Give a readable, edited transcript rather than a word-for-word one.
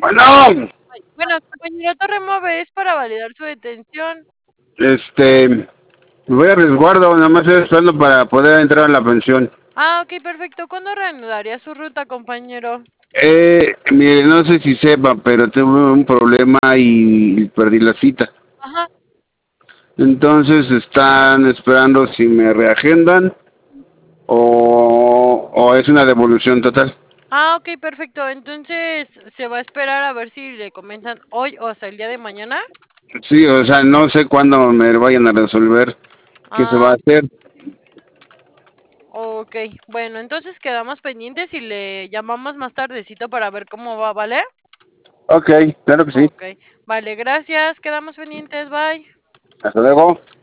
Bueno, Bueno, compañero Torremover, es para validar su detención. me voy a resguardo, nada más estoy esperando para poder entrar a la pensión. Ok, perfecto. ¿Cuándo reanudaría su ruta, compañero? Mire, no sé si sepa, pero tuve un problema y perdí la cita. Ajá. Entonces están esperando si me reagendan o es una devolución total. Ok, perfecto. Entonces, ¿se va a esperar a ver si le comentan hoy o hasta el día de mañana? Sí, o sea, no sé cuándo me vayan a resolver qué se va a Ah, hacer. ok. Bueno, entonces quedamos pendientes y le llamamos más tardecito para ver cómo va, ¿vale? Ok, claro que sí. Ok. Vale, gracias. Quedamos pendientes. Bye. Hasta luego.